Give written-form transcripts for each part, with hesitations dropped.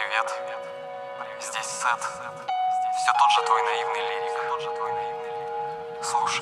Привет, здесь Сет. Все тот же твой наивный лирик. Слушай.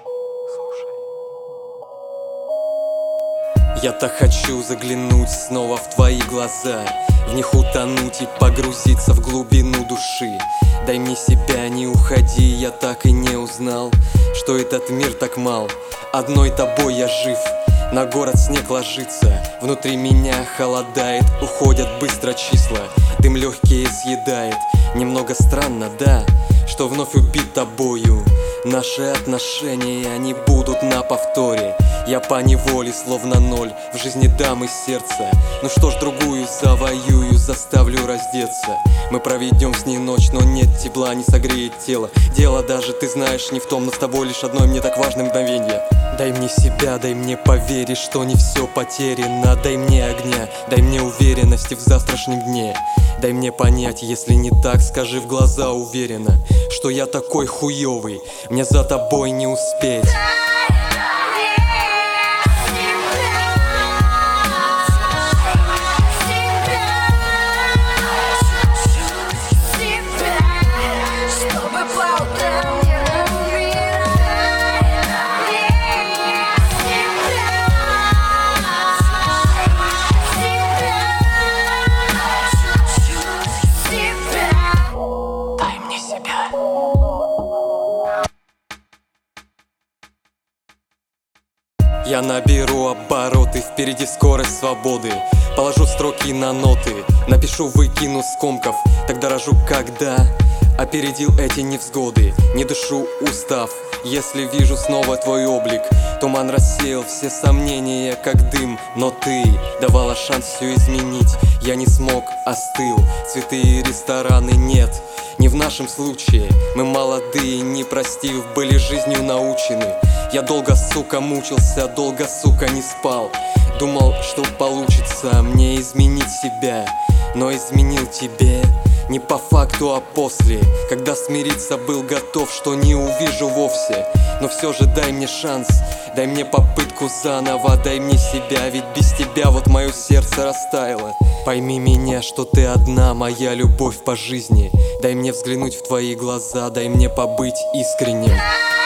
Я так хочу заглянуть снова в твои глаза, в них утонуть и погрузиться в глубину души. Дай мне себя, не уходи, я так и не узнал, что этот мир так мал. Одной тобой я жив, на город снег ложится, внутри меня холодает, уходят быстро числа, дым легкие съедает. Немного странно, да, что вновь убит тобою. Наши отношения, они будут на повторе. Я поневоле, словно ноль, в жизни дам из сердца. Ну что ж, другую завоюю, заставлю раздеться. Мы проведем с ней ночь, но нет тепла, не согреет тело. Дело даже, ты знаешь, не в том, но с тобой лишь одной мне так важно мгновенье. Дай мне себя, дай мне поверить, что не все потеряно. Дай мне огня, дай мне уверенности в завтрашнем дне. Дай мне понять, если не так, скажи в глаза уверенно, что я такой хуёвый, мне за тобой не успеть. Я наберу обороты, впереди скорость свободы. Положу строки на ноты, напишу, выкину скомков. Так дорожу, когда опередил эти невзгоды. Не дышу, устав, если вижу снова твой облик. Туман рассеял все сомнения, как дым. Но ты давала шанс все изменить. Я не смог, остыл, цветы и рестораны нет. Не в нашем случае, мы молодые, не простив, были жизнью научены. Я долго, сука, мучился, долго, сука, не спал. Думал, что получится мне изменить себя, но изменил тебе не по факту, а после, когда смириться был готов, что не увижу вовсе. Но все же дай мне шанс, дай мне попытку заново, дай мне себя, ведь без тебя вот мое сердце растаяло. Пойми меня, что ты одна, моя любовь по жизни. Дай мне взглянуть в твои глаза, дай мне побыть искренним.